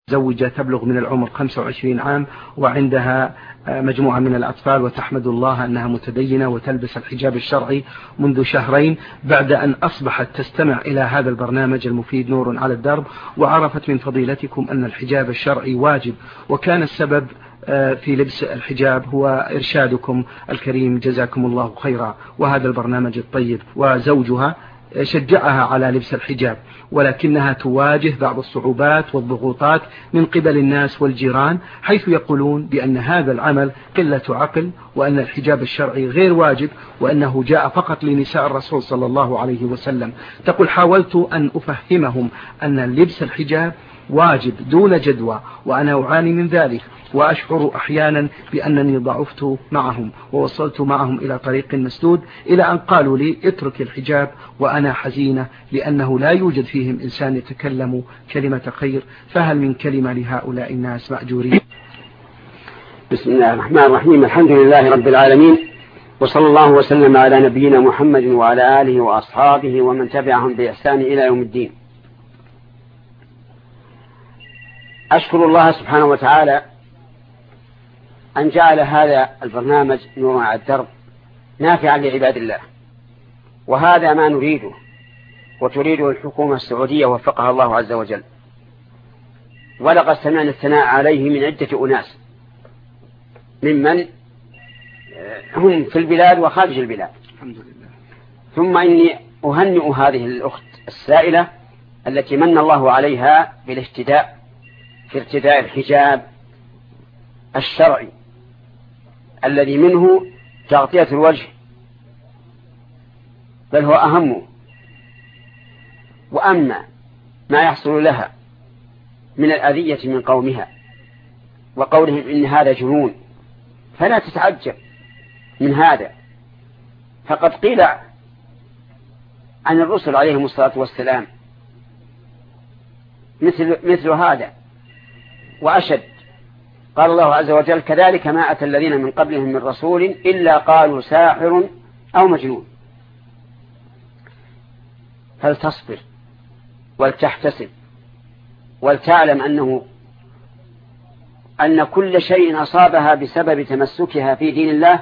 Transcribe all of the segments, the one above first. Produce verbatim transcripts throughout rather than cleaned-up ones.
متزوجة تبلغ من العمر خمسة وعشرين عام وعندها مجموعة من الأطفال، وتحمد الله أنها متدينة وتلبس الحجاب الشرعي منذ شهرين بعد أن أصبحت تستمع إلى هذا البرنامج المفيد نور على الدرب، وعرفت من فضيلتكم أن الحجاب الشرعي واجب، وكان السبب في لبس الحجاب هو إرشادكم الكريم جزاكم الله خيرا وهذا البرنامج الطيب. وزوجها شجعها على لبس الحجاب، ولكنها تواجه بعض الصعوبات والضغوطات من قبل الناس والجيران، حيث يقولون بأن هذا العمل قلة عقل، وأن الحجاب الشرعي غير واجب، وأنه جاء فقط لنساء الرسول صلى الله عليه وسلم. تقول: حاولت أن أفهمهم أن لبس الحجاب واجب دون جدوى، وأنا أعاني من ذلك، وأشعر أحيانا بأنني ضعفت معهم ووصلت معهم إلى طريق مسدود، إلى أن قالوا لي اترك الحجاب، وأنا حزينة لأنه لا يوجد فيهم إنسان يتكلم كلمة خير، فهل من كلمة لهؤلاء الناس مأجورين؟ بسم الله الرحمن الرحيم. الحمد لله رب العالمين، وصلى الله وسلم على نبينا محمد وعلى آله وأصحابه ومن تبعهم بإحسان إلى يوم الدين. أشكر الله سبحانه وتعالى أن جعل هذا البرنامج نور على الدرب نافعا لعباد الله، وهذا ما نريده وتريده الحكومة السعودية وفقها الله عز وجل. ولقد سمعنا الثناء عليه من عدة أناس ممن هم في البلاد وخارج البلاد، الحمد لله. ثم إني أهنئ هذه الأخت السائلة التي من الله عليها بالاهتداء في ارتداء الحجاب الشرعي الذي منه تغطية الوجه، بل هو أهم. وأما ما يحصل لها من الأذية من قومها وقولهم إن هذا جنون، فلا تتعجب من هذا، فقد قيل عن الرسل عليهم الصلاة والسلام مثل, مثل هذا وأشد. قال الله عز وجل: كذلك ما أتى الذين من قبلهم من رسول إلا قالوا ساحر أو مجنون. فلتصبر ولتحتسب ولتعلم أنه أن كل شيء أصابها بسبب تمسكها في دين الله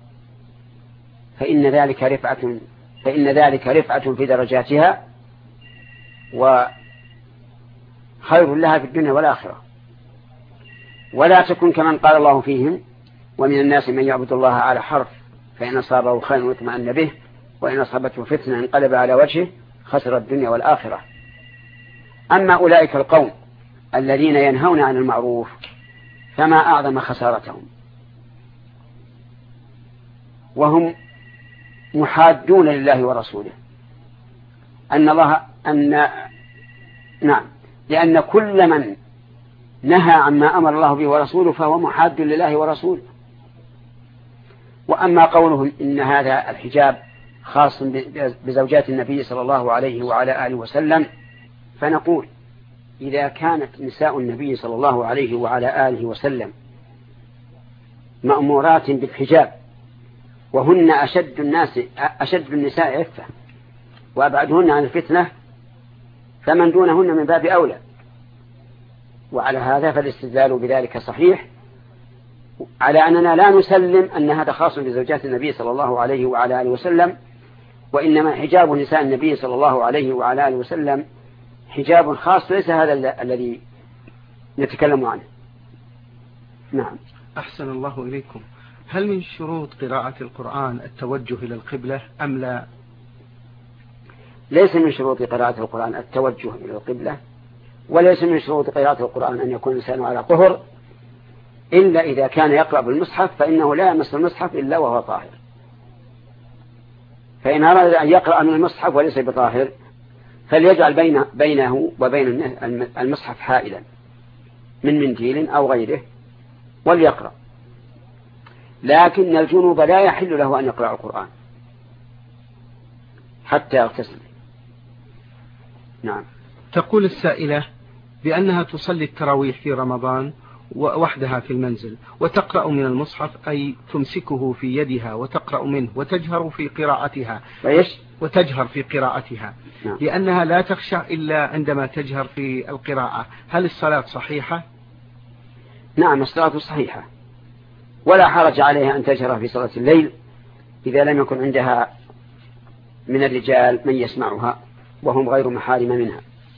فإن ذلك رفعة فإن ذلك رفعة في درجاتها وخير لها في الدنيا والآخرة. ولا تكن كمن قال الله فيهم: ومن الناس من يعبد الله على حرف فإن أصابه خير واطمأن به وإن أصابته فتنة انقلب على وجهه خسر الدنيا والآخرة. أما أولئك القوم الذين ينهون عن المعروف فما أعظم خسارتهم، وهم محادون لله ورسوله. أن الله أن نعم لأن كل من نهى عما أمر الله به ورسوله فهو محاد لله ورسوله. وأما قولهم إن هذا الحجاب خاص بزوجات النبي صلى الله عليه وعلى آله وسلم، فنقول: إذا كانت نساء النبي صلى الله عليه وعلى آله وسلم مأمورات بالحجاب وهن أشد الناس أشد النساء عفة وأبعدهن عن الفتنة، فمن دونهن من باب أولى. وعلى هذا فالاستدلال بذلك صحيح، على أننا لا نسلم أن هذا خاص بزوجات النبي صلى الله عليه وعلى آله وسلم، وإنما حجاب نساء النبي صلى الله عليه وعلى آله وسلم حجاب خاص، ليس هذا الذي نتكلم عنه. نعم. أحسن الله إليكم. هل من شروط قراءة القرآن التوجه إلى القبلة أم لا؟ ليس من شروط قراءة القرآن التوجه إلى القبلة، وليس من شروط قراءة القرآن أن يكون الإنسان على طهر، إلا إذا كان يقرأ بالمصحف فإنه لا يمس المصحف إلا وهو طاهر. فإن أراد أن يقرأ من المصحف وليس بطاهر فليجعل بين بينه وبين المصحف حائلا من منديل أو غيره وليقرأ. لكن الجنوب لا يحل له أن يقرأ القرآن حتى يغتسل. نعم. تقول السائلة بأنها تصلي التراويح في رمضان وحدها في المنزل وتقرأ من المصحف، أي تمسكه في يدها وتقرأ منه وتجهر في قراءتها وتجهر في قراءتها لأنها لا تخشع إلا عندما تجهر في القراءة، هل الصلاة صحيحة؟ نعم الصلاة صحيحة، ولا حرج عليها أن تجهر في صلاة الليل إذا لم يكن عندها من الرجال من يسمعها وهم غير محارم منها.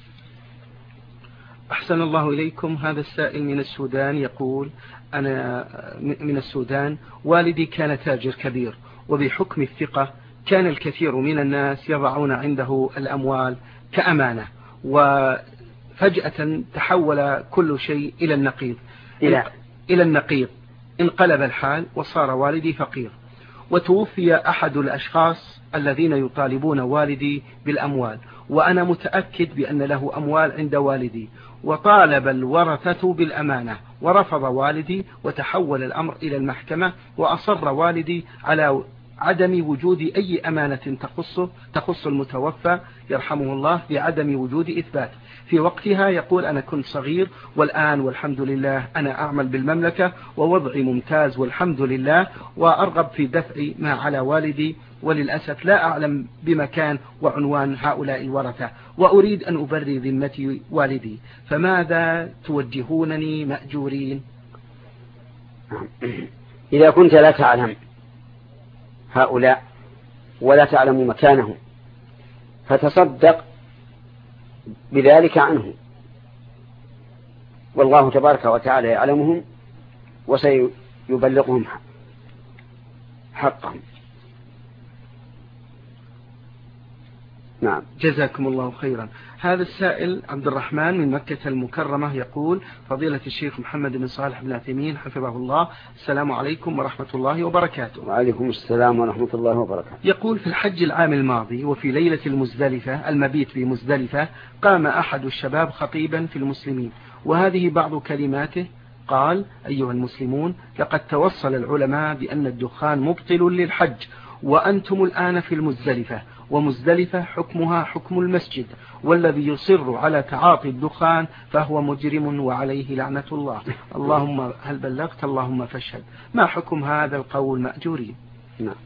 أحسن الله إليكم. هذا السائل من السودان يقول: أنا من السودان، والدي كان تاجر كبير، وبحكم الثقة كان الكثير من الناس يضعون عنده الأموال كأمانة، وفجأة تحول كل شيء إلى النقيض إلى, إلى النقيض انقلب الحال وصار والدي فقير، وتوفي أحد الأشخاص الذين يطالبون والدي بالأموال، وأنا متأكد بأن له أموال عند والدي، وطالب الورثة بالأمانة ورفض والدي، وتحول الأمر إلى المحكمة، وأصر والدي على عدم وجود أي أمانة تخصه تخص المتوفى يرحمه الله بعدم وجود إثبات. في وقتها يقول: أنا كنت صغير، والآن والحمد لله أنا أعمل بالمملكة ووضعي ممتاز والحمد لله، وأرغب في دفع ما على والدي، وللأسف لا أعلم بمكان وعنوان هؤلاء الورثة، وأريد أن أبري ذمتي والدي، فماذا توجهونني مأجورين؟ إذا كنت لا تعلم هؤلاء ولا تعلم مكانهم فتصدق بذلك عنه، والله تبارك وتعالى يعلمهم وسيبلغهم حقهم. نعم. جزاكم الله خيرا. هذا السائل عبد الرحمن من مكة المكرمة يقول: فضيلة الشيخ محمد بن صالح بن عثيمين حفظه الله، السلام عليكم ورحمة الله وبركاته. وعليكم السلام ورحمة الله وبركاته. يقول: في الحج العام الماضي وفي ليلة المزدلفة المبيت في مزدلفة قام أحد الشباب خطيبا في المسلمين، وهذه بعض كلماته، قال: أيها المسلمون، لقد توصل العلماء بأن الدخان مبطل للحج، وأنتم الآن في المزدلفة، ومزدلفة حكمها حكم المسجد، والذي يصر على تعاطي الدخان فهو مجرم وعليه لعنة الله. اللهم هل بلغت؟ اللهم فاشهد. ما حكم هذا القول مأجورين؟ نعم.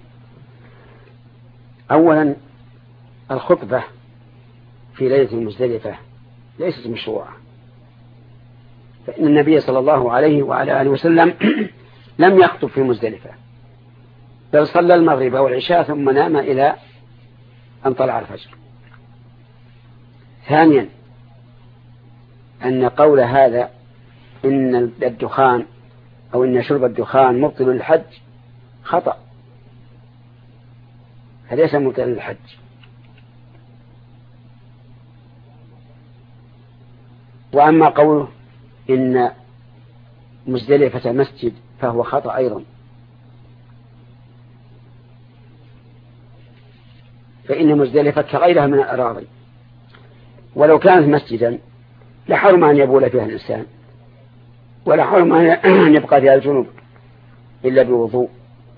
أولا الخطبة في ليلة المزدلفة ليست مشروعة، فإن النبي صلى الله عليه وعلى آله وسلم لم يخطب في مزدلفة، بل صلى المغرب والعشاء ثم نام إلى أن طلع الفجر. ثانيا أن قول هذا إن الدخان أو إن شرب الدخان مبطل للحج خطأ، فليس مبطل للحج. وأما قوله إن مزدلفة مسجد فهو خطأ أيضا، فإن مزدلفة كغيرها من الأراضي، ولو كانت مسجدا لحرم أن يبول فيها الإنسان، ولا حرم أن يبقى فيها الجنوب إلا بوضوء،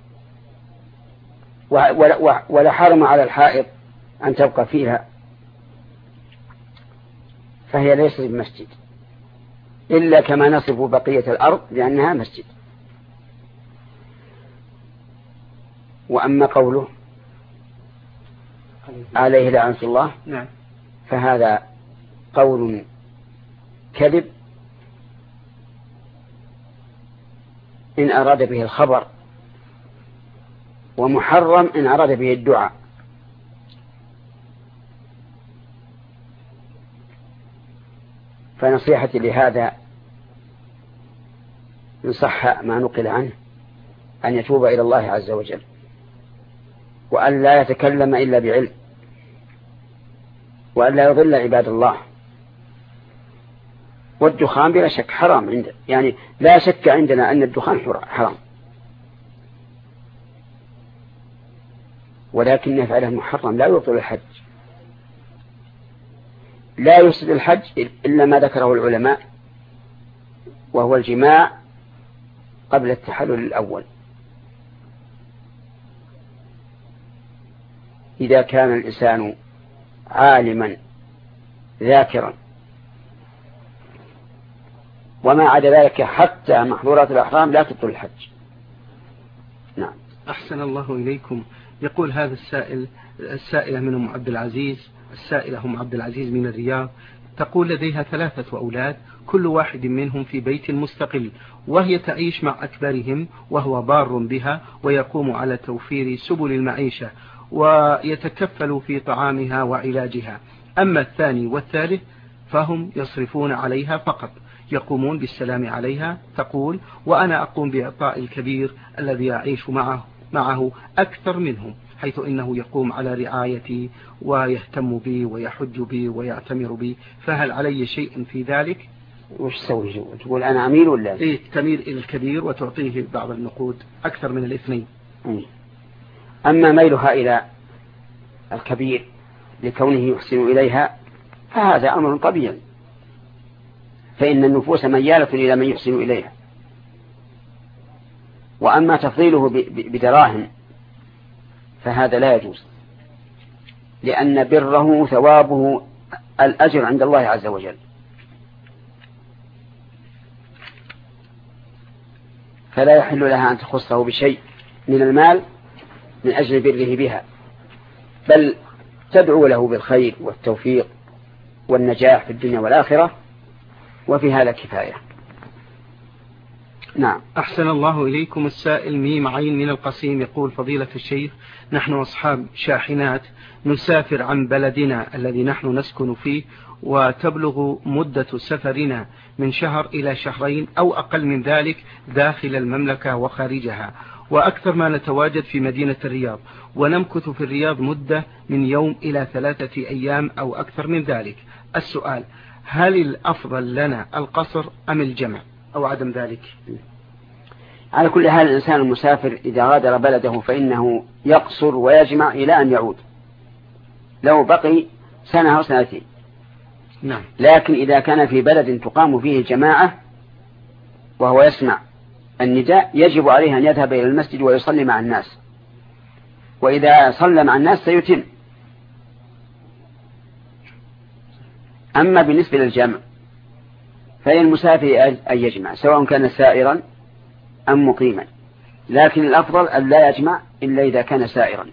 ولا حرم على الحائض أن تبقى فيها، فهي ليست بمسجد إلا كما نصف بقية الأرض لأنها مسجد. وأما قوله عليه لعنة الله فهذا قول كذب إن أراد به الخبر، ومحرم إن أراد به الدعاء. فنصيحتي لهذا إن صح ما نقل عنه أن يتوب إلى الله عز وجل، وأن لا يتكلم إلا بعلم، وأن لا يضل عباد الله. والدخان بلا شك حرام عند يعني لا شك عندنا أن الدخان حرام، ولكن يفعله محرم لا يبطل الحج، لا يفسد الحج إلا ما ذكره العلماء، وهو الجماع قبل التحلل الأول. إذا كان الإنسان عالما ذاكرا وما عدا ذلك حتى محظورات الأحرام لا تبطل الحج. نعم. أحسن الله إليكم. يقول هذا السائل، السائلة من أم عبد العزيز، السائلة أم عبد العزيز من الرياض، تقول لديها ثلاثة أولاد كل واحد منهم في بيت مستقل، وهي تعيش مع أكبرهم وهو بار بها ويقوم على توفير سبل المعيشة ويتكفل في طعامها وعلاجها. أما الثاني والثالث فهم يصرفون عليها فقط، يقومون بالسلام عليها. تقول وأنا أقوم بإعطاء الكبير الذي يعيش معه, معه أكثر منهم، حيث إنه يقوم على رعايتي ويهتم بي ويحج بي ويعتمر بي، فهل علي شيء في ذلك؟ وش تسوي؟ تقول أنا أميل ولا؟ إيه، تميل إلى الكبير وتعطيه بعض النقود أكثر من الاثنين. أما ميلها إلى الكبير لكونه يحسن إليها فهذا أمر طبيعي، فإن النفوس ميالة إلى من يحسن إليها. وأما تفضيله بدراهم فهذا لا يجوز، لأن بره ثوابه الأجر عند الله عز وجل. فلا يحل لها أن تخصه بشيء من المال من أجل بره بها، بل تدعو له بالخير والتوفيق والنجاح في الدنيا والآخرة، وفي هذا كفاية. نعم. أحسن الله إليكم. السائل ميم عين من القصيم يقول فضيلة الشيخ، نحن أصحاب شاحنات نسافر عن بلدنا الذي نحن نسكن فيه، وتبلغ مدة سفرنا من شهر إلى شهرين أو أقل من ذلك داخل المملكة وخارجها، وأكثر ما نتواجد في مدينة الرياض، ونمكث في الرياض مدة من يوم إلى ثلاثة أيام أو أكثر من ذلك. السؤال، هل الأفضل لنا القصر أم الجمع أو عدم ذلك؟ على كل حال الإنسان المسافر إذا غادر بلده فإنه يقصر ويجمع إلى أن يعود، لو بقي سنة أو سنتين. نعم. لكن إذا كان في بلد تقام فيه الجماعة وهو يسمع النداء يجب عليه أن يذهب إلى المسجد ويصلي مع الناس، وإذا صلى مع الناس سيتم. أما بالنسبة للجمع فالمسافر أن يجمع سواء كان سائرا أم مقيما، لكن الأفضل أن لا يجمع إلا إذا كان سائرا.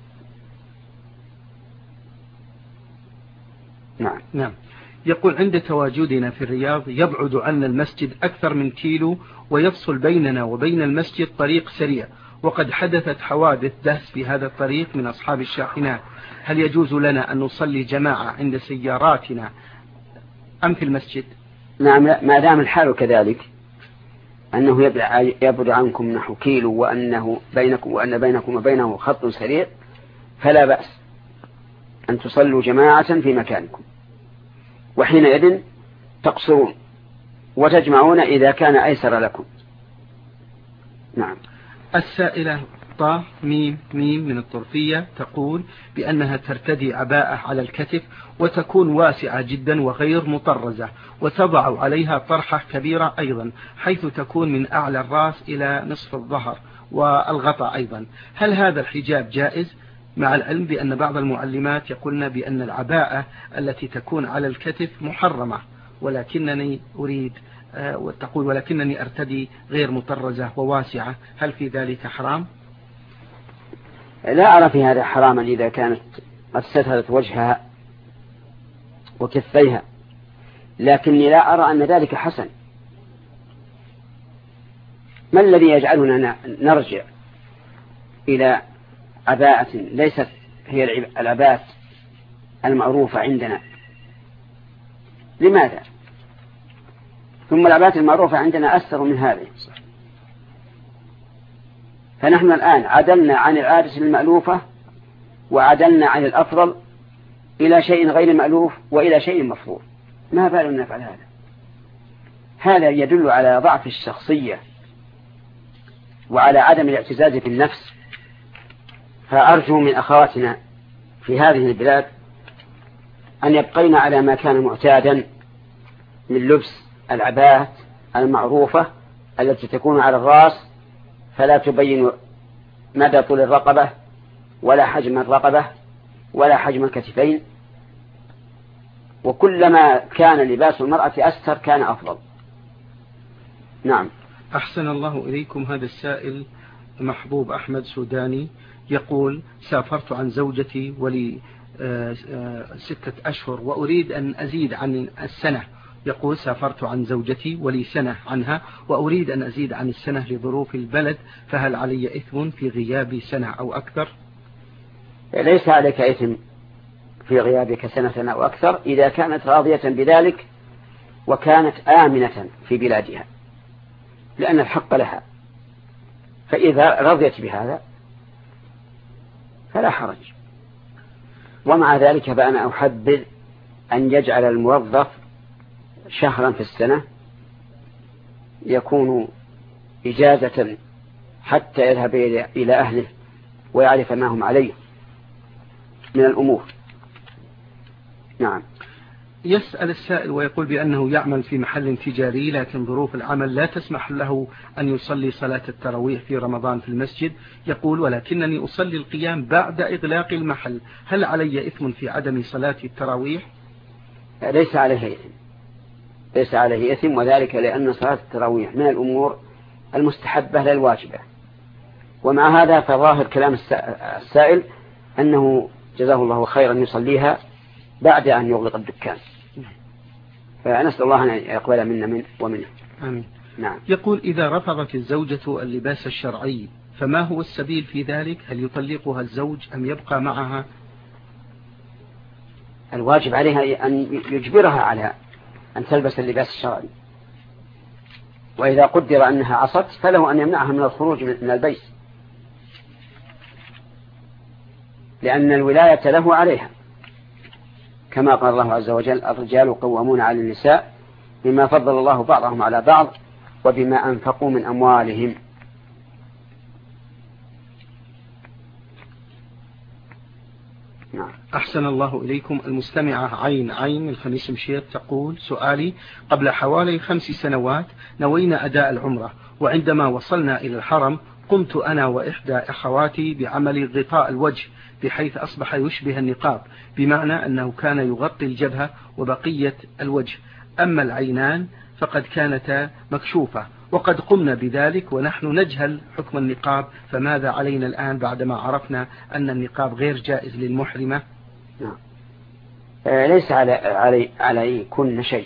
نعم. نعم. يقول عند تواجدنا في الرياض يبعد عنا المسجد أكثر من كيلو، ويفصل بيننا وبين المسجد طريق سريع، وقد حدثت حوادث دهس في هذا الطريق من أصحاب الشاحنات. هل يجوز لنا أن نصلي جماعة عند سياراتنا أم في المسجد؟ نعم، ما دام الحال كذلك أنه يبعد عنكم نحو كيلو وأنه بينكم وأن بينكم وبينه خط سريع فلا بأس أن تصلوا جماعة في مكانكم، وحينئذ تقصرون وتجمعون إذا كان أيسر لكم. نعم. السائلة طه ميم ميم من الطرفية تقول بأنها ترتدي عباءة على الكتف وتكون واسعة جدا وغير مطرزة، وتضع عليها طرحة كبيرة أيضا حيث تكون من أعلى الرأس إلى نصف الظهر والغطاء أيضا. هل هذا الحجاب جائز؟ مع العلم بأن بعض المعلمات يقولن بأن العباءة التي تكون على الكتف محرمة، ولكنني أريد وتقول ولكنني أرتدي غير مطرزة وواسعة، هل في ذلك حرام؟ لا أرى في هذا حراما إذا كانت قد سترت وجهها وكفيها، لكني لا أرى أن ذلك حسن. ما الذي يجعلنا نرجع إلى عباءة ليست هي العباءة المعروفة عندنا؟ لماذا؟ ثم العباءة المعروفة عندنا أكثر من هذه. فنحن الآن عدلنا عن العادة المألوفة وعدلنا عن الأفضل إلى شيء غير مألوف وإلى شيء مفروض. ما بالنا نفعل هذا؟ هذا يدل على ضعف الشخصية وعلى عدم الاعتزاز بالنفس. فأرجو من أخواتنا في هذه البلاد أن يبقين على ما كان معتادا من لبس العباءة المعروفة التي تكون على الرأس، فلا تبين مدى طول الرقبة ولا حجم الرقبة ولا حجم الكتفين، وكلما كان لباس المرأة أستر كان أفضل. نعم. أحسن الله إليكم. هذا السائل محبوب أحمد سوداني يقول: سافرت عن زوجتي ولي ستة أشهر وأريد أن أزيد عن السنة. يقول: سافرت عن زوجتي ولي سنة عنها وأريد أن أزيد عن السنة لظروف البلد، فهل علي إثم في غيابي سنة أو أكثر؟ ليس عليك إثم في غيابك سنة أو أكثر إذا كانت راضية بذلك وكانت آمنة في بلادها، لأن الحق لها. فإذا رضيت بهذا فلا حرج. ومع ذلك فأنا أحبذ أن يجعل الموظف شهرا في السنة يكون إجازة حتى يذهب إلى أهله ويعرف ما هم عليه من الأمور. نعم. يسأل السائل ويقول بأنه يعمل في محل تجاري، لكن ظروف العمل لا تسمح له أن يصلي صلاة التراويح في رمضان في المسجد. يقول: ولكنني أصلي القيام بعد إغلاق المحل، هل علي إثم في عدم صلاة التراويح؟ ليس عليه إثم، ليس عليه إثم، وذلك لأن صلاة التراويح من الأمور المستحبة لا الواجبة. ومع هذا فظاهر كلام السائل أنه جزاه الله خيرا يصليها بعد أن يغلق الدكان، فنسأل الله أن يقبل منا من ومنه. آمين. نعم. يقول: إذا رفضت الزوجة اللباس الشرعي فما هو السبيل في ذلك؟ هل يطلقها الزوج أم يبقى معها؟ الواجب عليها أن يجبرها على أن تلبس اللباس الشرعي، وإذا قدر أنها عصت فله أن يمنعها من الخروج من البيت، لأن الولاية له عليها، كما قال الله عز وجل: الرجال قوامون على النساء بما فضل الله بعضهم على بعض وبما أنفقوا من أموالهم. نعم. أحسن الله إليكم. المستمعة عين عين الخميس مشيط تقول: سؤالي: قبل حوالي خمس سنوات نوينا أداء العمرة، وعندما وصلنا إلى الحرم قمت أنا وإحدى أخواتي بعمل غطاء الوجه بحيث أصبح يشبه النقاب، بمعنى أنه كان يغطي الجبهة وبقية الوجه، أما العينان فقد كانتا مكشوفة، وقد قمنا بذلك ونحن نجهل حكم النقاب، فماذا علينا الآن بعدما عرفنا أن النقاب غير جائز للمحرمة؟ نعم. ليس علي, علي, علي كل شيء،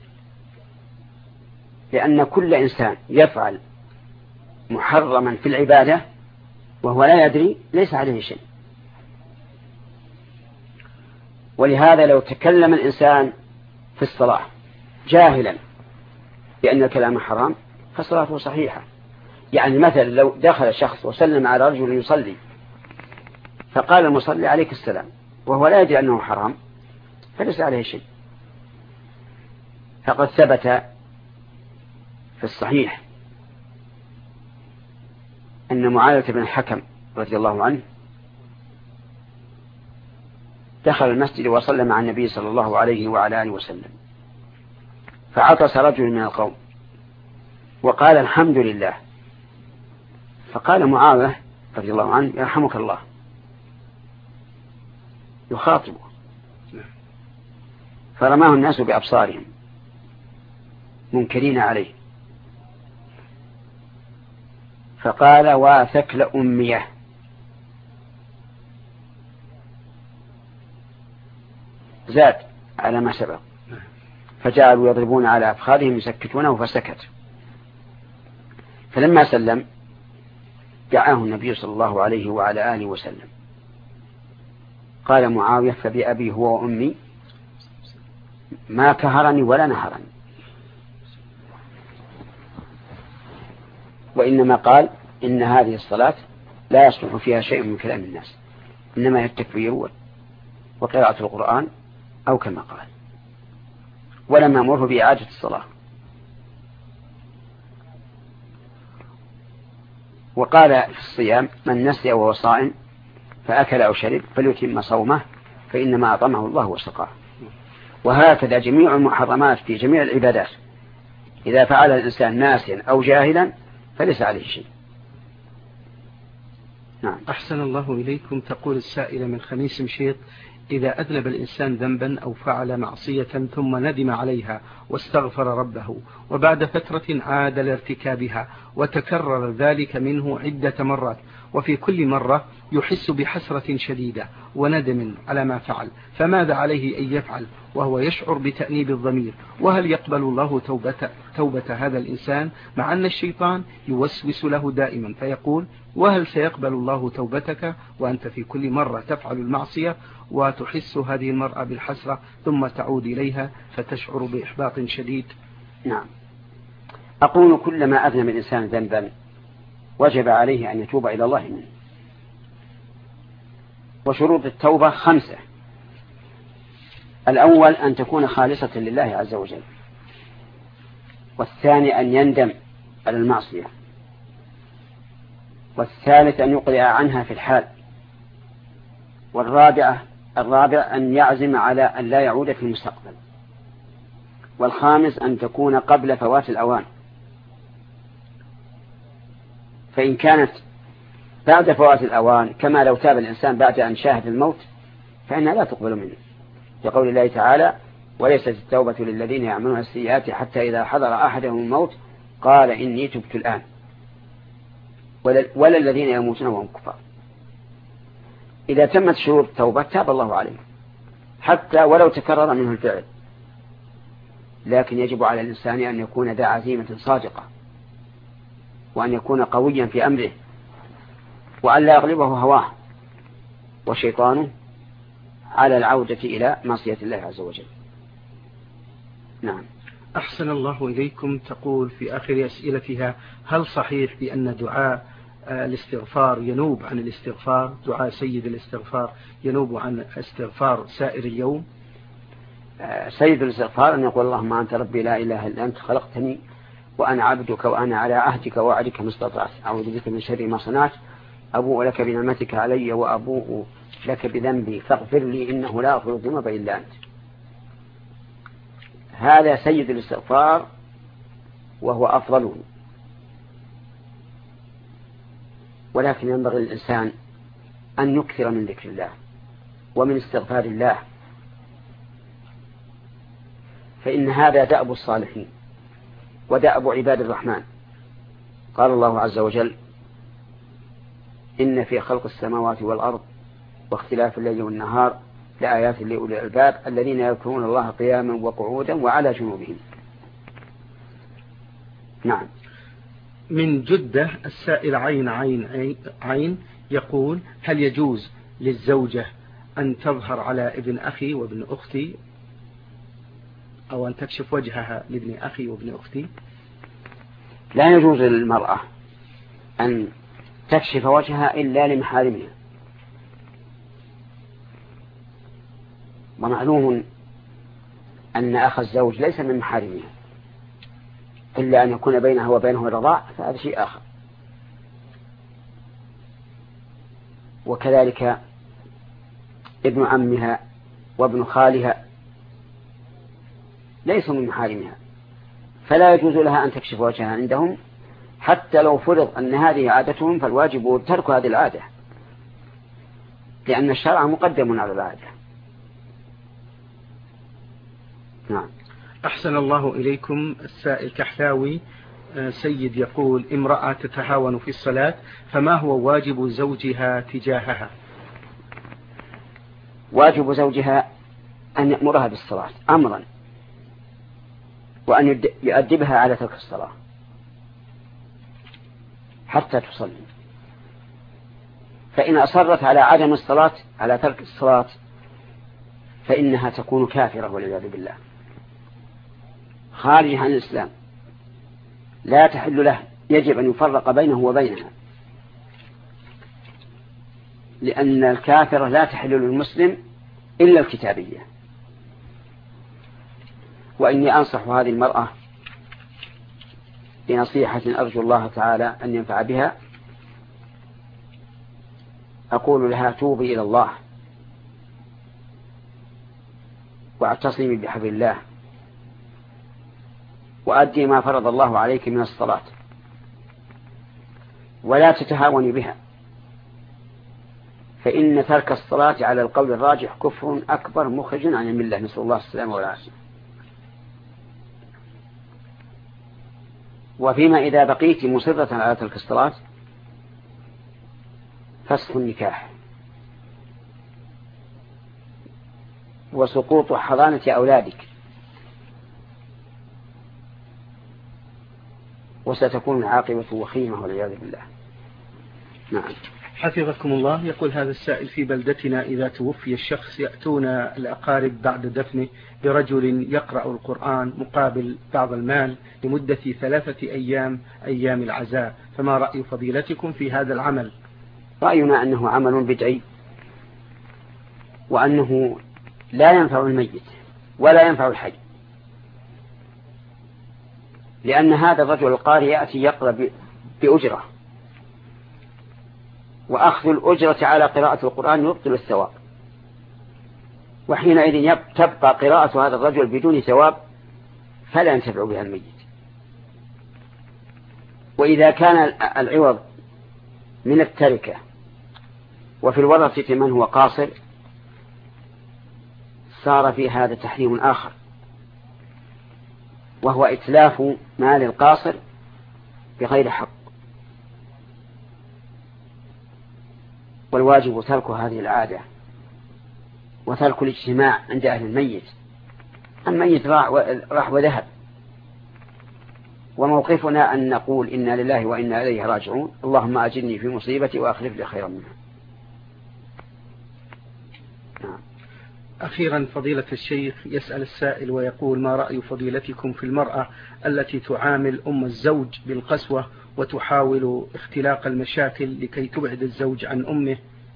لأن كل إنسان يفعل محرما في العبادة وهو لا يدري ليس عليه شيء. ولهذا لو تكلم الإنسان في الصلاة جاهلا بأن الكلام حرام فصلاته صحيحة. يعني مثلا لو دخل شخص وسلم على رجل يصلي فقال المصلي: عليك السلام، وهو لا يدري أنه حرام، فليس عليه شيء. فقد ثبت في الصحيح أن معاوية بن الحكم رضي الله عنه دخل المسجد وصلى مع النبي صلى الله عليه وعلى آله وسلم، فعطس رجل من القوم وقال: الحمد لله. فقال معاوية رضي الله عنه: يرحمك الله، يخاطبه. فرماه الناس بأبصارهم منكرين عليه، فقال: واثكل أميه. زاد على ما سبق، فجعلوا يضربون على أفخاذهم يسكتونه فسكت. فلما سلم دعاه النبي صلى الله عليه وعلى آله وسلم. قال معاوية: فبأبي هو وأمي ما كهرني ولا نهرني، وإنما قال: إن هذه الصلاة لا يصلح فيها شيء من كلام الناس، إنما هي التكبير وقراءة القرآن أو كما قال، ولم يأمره بإعادة الصلاة. وقال في الصيام: من نسي وهو صائم فأكل أو شرب فليتم صومه فإنما أطعمه الله وسقاه. وهكذا جميع المحرمات في جميع العبادات إذا فعل الإنسان ناسيا أو جاهلا فليس عليه شيء. نعم. أحسن الله إليكم. تقول السائلة من خميس مشيط: إذا أذنب الإنسان ذنبا أو فعل معصية ثم ندم عليها واستغفر ربه وبعد فترة عاد لارتكابها وتكرر ذلك منه عدة مرات، وفي كل مرة يحس بحسرة شديدة وندم على ما فعل، فماذا عليه أن يفعل وهو يشعر بتأنيب الضمير؟ وهل يقبل الله توبة, توبة هذا الإنسان مع أن الشيطان يوسوس له دائما فيقول: وهل سيقبل الله توبتك وأنت في كل مرة تفعل المعصية وتحس هذه المرأة بالحسرة ثم تعود إليها فتشعر بإحباط شديد؟ نعم، أقول كلما أذنب الإنسان ذنبا وجب عليه أن يتوب إلى الله منه. وشروط التوبة خمسة: الأول أن تكون خالصة لله عز وجل، والثاني أن يندم على المعصية، والثالث أن يقلع عنها في الحال، والرابعة الرابع أن يعزم على أن لا يعود في المستقبل، والخامس أن تكون قبل فوات الأوان، فإن كانت بعد فوات الأوان كما لو تاب الإنسان بعد أن شاهد الموت فإنها لا تقبل منه، يقول الله تعالى: وليست التوبة للذين يعملون السيئات حتى إذا حضر أحدهم الموت قال إني تبت الآن، ولا الذين يموتون وهم كفار. إذا تمت شروط التوبة تاب الله عليه حتى ولو تكرر منه الفعل، لكن يجب على الإنسان أن يكون ذا عزيمة صادقة، وأن يكون قويا في أمره، وأن لا يغلبه هواه وشيطانه على العودة إلى معصية الله عز وجل. نعم. أحسن الله إليكم. تقول في آخر أسئلتها: هل صحيح بأن دعاء الاستغفار ينوب عن الاستغفار، دعاء سيد الاستغفار ينوب عن استغفار سائر اليوم؟ سيد الاستغفار أن يقول: اللهم أنت ربي لا إله إلا أنت خلقتني وأنا عبدك وأنا على عهدك ووعدك ما استطعت، أعوذ بك من شر ما صنعت، أبوء لك بنعمتك علي وأبوء لك بذنبي فاغفر لي إنه لا يغفر الذنوب إلا أنت. هذا سيد الاستغفار وهو أفضله، ولكن ينبغي للإنسان أن يكثر من ذكر الله ومن استغفار الله، فإن هذا دأب الصالحين ودأب عباد الرحمن. قال الله عز وجل: إن في خلق السماوات والأرض واختلاف الليل والنهار لآيات لأولي الألباب الذين يذكرون الله قياما وقعودا وعلى جنوبهم. نعم. من جدة السائل عين عين عين, عين يقول: هل يجوز للزوجة أن تظهر على ابن أخي وابن أختي، أو أن تكشف وجهها لابن أخي وابن أختي؟ لا يجوز للمرأة أن تكشف وجهها إلا لمحارمها، ومعلوم أن أخ الزوج ليس من محارمها إلا أن يكون بينها وبينه الرضاع، فهذا شيء آخر. وكذلك ابن عمها وابن خالها ليسوا من محارمها، فلا يجوز لها أن تكشف وجهها عندهم، حتى لو فرض أن هذه عادتهم فالواجب ترك هذه العادة، لأن الشرع مقدم على العادة. نعم. أحسن الله إليكم. السائل كحلاوي سيد يقول: امرأة تتهاون في الصلاة، فما هو واجب زوجها تجاهها؟ واجب زوجها أن يأمرها بالصلاة أمرا، وأن يؤدبها على ترك الصلاة حتى تصلي، فإن أصرت على عدم الصلاة على ترك الصلاة فإنها تكون كافرة والعياذ بالله، خارجة عن الإسلام، لا تحل له، يجب أن يفرق بينه وبينها، لأن الكافرة لا تحل للمسلم إلا الكتابية. وإني أنصح هذه المرأة بنصيحة أرجو الله تعالى أن ينفع بها، أقول لها: توبي إلى الله واعتصمي بحبل الله وأدي ما فرض الله عليك من الصلاة، ولا تتهاوني بها، فإن ترك الصلاة على القول الراجح كفر أكبر مخرج عن الملة، نسأل الله السلامة والعافية. وفيما إذا بقيت مصرة على ترك الصلاة فسخ النكاح وسقوط حضانة أولادك، وستكون العاقبة وخيمة والعياذ بالله. نعم. حفظكم الله. يقول هذا السائل: في بلدتنا إذا توفي الشخص يأتون الأقارب بعد دفنه برجل يقرأ القرآن مقابل بعض المال لمدة ثلاثة أيام أيام العزاء، فما رأي فضيلتكم في هذا العمل؟ رأينا أنه عمل بدعي، وأنه لا ينفع الميت ولا ينفع الحي، لأن هذا الرجل القارئ يأتي يقرأ بأجرة، وأخذ الأجرة على قراءة القرآن يبطل الثواب، وحينئذ تبقى قراءة هذا الرجل بدون ثواب فلا ينتفع بها الميت. وإذا كان العوض من التركة وفي الورثة من هو قاصر صار في هذا تحريم آخر، وهو إتلاف مال القاصر بغير حق، والواجب ترك هذه العادة وترك الاجتماع عند أهل الميت. الميت راح وذهب، وموقفنا أن نقول إنا لله وإنا إليه راجعون، اللهم أجرني في مصيبتي وأخلف لي خيرا منها. نعم. أخيرا فضيلة الشيخ، يسأل السائل ويقول: ما رأي فضيلتكم في المرأة التي تعامل أم الزوج بالقسوة وتحاول اختلاق المشاكل لكي تبعد الزوج عن أمه؟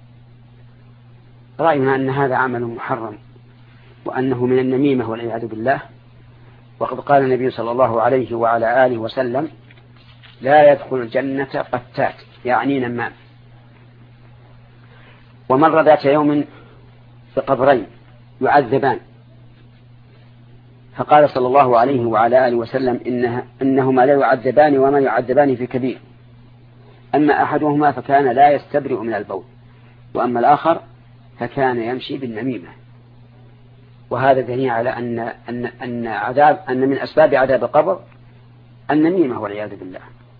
رأينا أن هذا عمل محرم، وأنه من النميمة والعياذ بالله. وقد قال النبي صلى الله عليه وعلى آله وسلم: لا يدخل الجنة قتات، يعني نمام. ومر ذات يوم بقبرين يعذبان، فقال صلى الله عليه وعلى آله وسلم: إنها إنهما لا يعذبان وما يعذبان في كبير، أما أحدهما فكان لا يستبرئ من البول، وأما الآخر فكان يمشي بالنميمة. وهذا دليل على أن أن أن عذاب أن من أسباب عذاب القبر النميمة والعياذ بالله.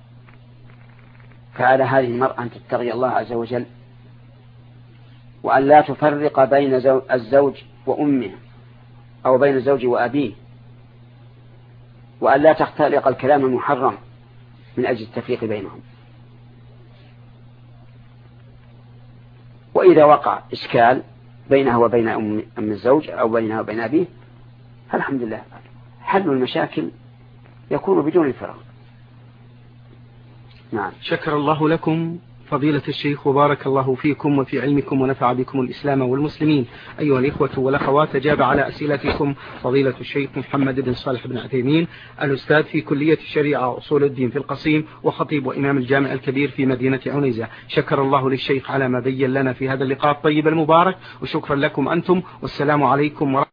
فعلى هذه المرأة أن تتقي الله عز وجل، وأن لا تفرق بين الزوج وأمه أو بين الزوج وأبيه، وأن لا تختلق الكلام المحرم من أجل التفريق بينهم. وإذا وقع إشكال بينها وبين أم الزوج أو بينها وبين أبيه، فالحمد لله حل المشاكل يكون بدون الفراغ. نعم. شكر الله لكم فضيلة الشيخ، وبارك الله فيكم وفي علمكم ونفع بكم الإسلام والمسلمين. أيها الإخوة والأخوات، أجاب على أسئلتكم فضيلة الشيخ محمد بن صالح بن عثيمين، الأستاذ في كلية الشريعة وأصول الدين في القصيم، وخطيب وإمام الجامع الكبير في مدينة عنيزة. شكر الله للشيخ على ما بين لنا في هذا اللقاء الطيب المبارك، وشكرا لكم أنتم، والسلام عليكم ورحمة الله.